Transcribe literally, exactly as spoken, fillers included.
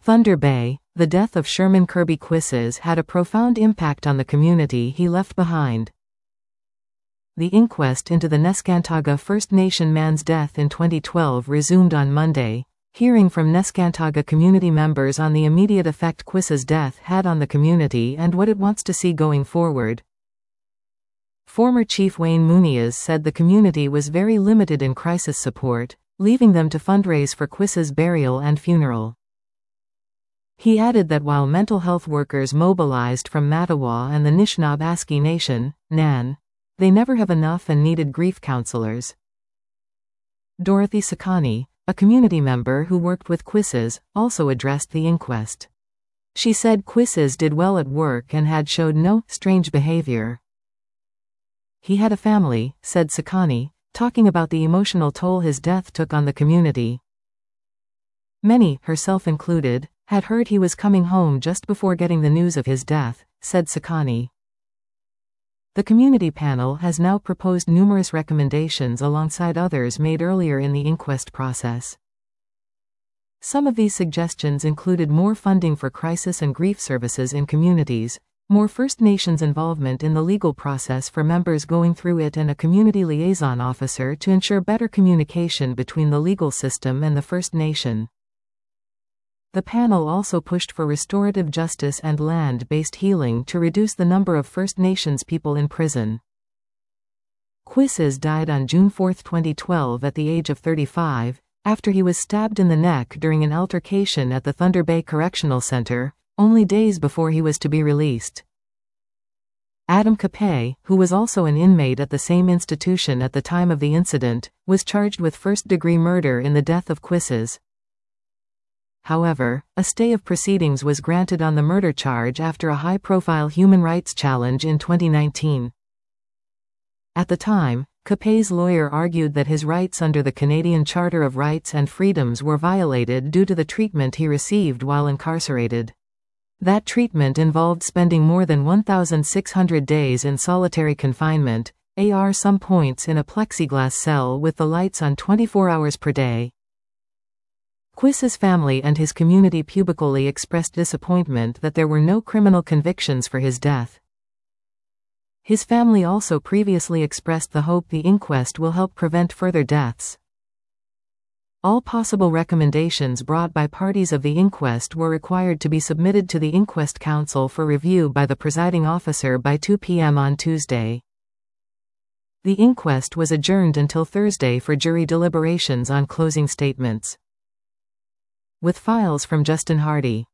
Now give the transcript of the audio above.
Thunder Bay, the death of Sherman Kirby Quisses had a profound impact on the community he left behind. The inquest into the Neskantaga First Nation man's death in twenty twelve resumed on Monday, hearing from Neskantaga community members on the immediate effect Quisses' death had on the community and what it wants to see going forward. Former Chief Wayne Muniz said the community was very limited in crisis support, leaving them to fundraise for Quisses' burial and funeral. He added that while mental health workers mobilized from Mattawa and the Nishnab-Aski Nation, Nan, they never have enough and needed grief counselors. Dorothy Sakani, a community member who worked with Quisses, also addressed the inquest. She said Quisses did well at work and had showed no strange behavior. He had a family, said Sakani, talking about the emotional toll his death took on the community. Many, herself included, had heard he was coming home just before getting the news of his death, said Sakani. The community panel has now proposed numerous recommendations alongside others made earlier in the inquest process. Some of these suggestions included more funding for crisis and grief services in communities, more First Nations involvement in the legal process for members going through it, and a community liaison officer to ensure better communication between the legal system and the First Nation. The panel also pushed for restorative justice and land-based healing to reduce the number of First Nations people in prison. Quisses died on June fourth twenty twelve at the age of thirty-five, after he was stabbed in the neck during an altercation at the Thunder Bay Correctional Center, only days before he was to be released. Adam Capay, who was also an inmate at the same institution at the time of the incident, was charged with first-degree murder in the death of Quisses. However, a stay of proceedings was granted on the murder charge after a high-profile human rights challenge in twenty nineteen. At the time, Capay's lawyer argued that his rights under the Canadian Charter of Rights and Freedoms were violated due to the treatment he received while incarcerated. That treatment involved spending more than one thousand six hundred days in solitary confinement, at some points in a plexiglass cell with the lights on twenty-four hours per day. Quisses' family and his community publicly expressed disappointment that there were no criminal convictions for his death. His family also previously expressed the hope the inquest will help prevent further deaths. All possible recommendations brought by parties of the inquest were required to be submitted to the Inquest Council for review by the presiding officer by two p m on Tuesday. The inquest was adjourned until Thursday for jury deliberations on closing statements. With files from Justin Hardy.